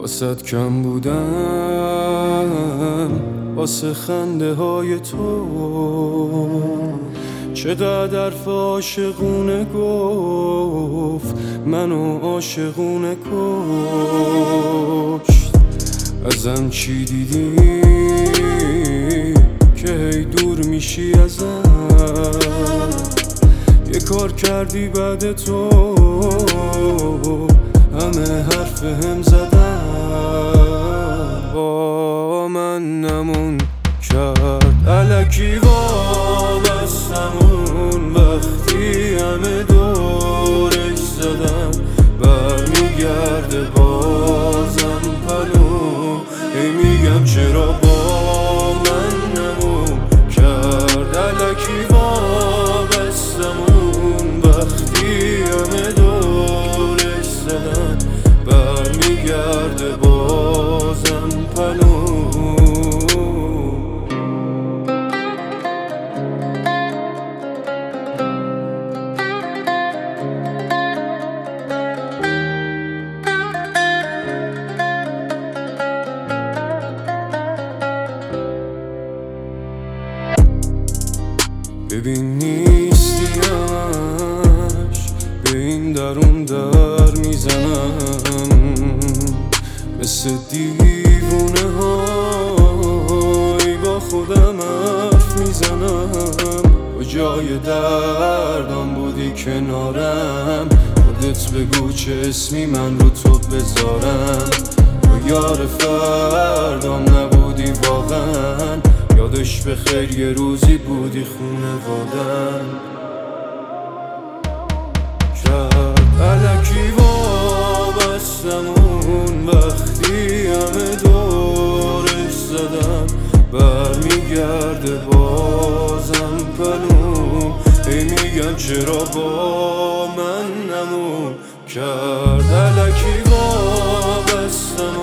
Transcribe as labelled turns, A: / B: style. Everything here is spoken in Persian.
A: واسد کم بودم واسه خنده های تو، چقدر عاشقونه گفت منو عاشقونه کشت. ازم چی دیدی که هی دور میشی ازم؟ یه کار کردی بعد تو همه حرف هم زدن، با من نمون کرد الکی وابستمون. وقتی همه دورش زدن برمیگرده بازم پلو. ای میگم چرا با من نمون کرد الکی وابستمون. وقتی همه دورش زدن برمیگرده بازم پلو. ببین نیستیش به این درون در میزنم، مثل دیوونه های با خودم حرف میزنم. کجای دردم بودی کنارم؟ خودت بگو چه اسمی من رو تو بذارم. تو یار فردام نبودی واقعا، یادش به خیر یه روزی بودی خونوادم. کرد الکی وابستمون. وقتی همه دورش زدن برمیگرده بازم پلو. ای میگم چرا با من نمون کرد الکی وابستمون.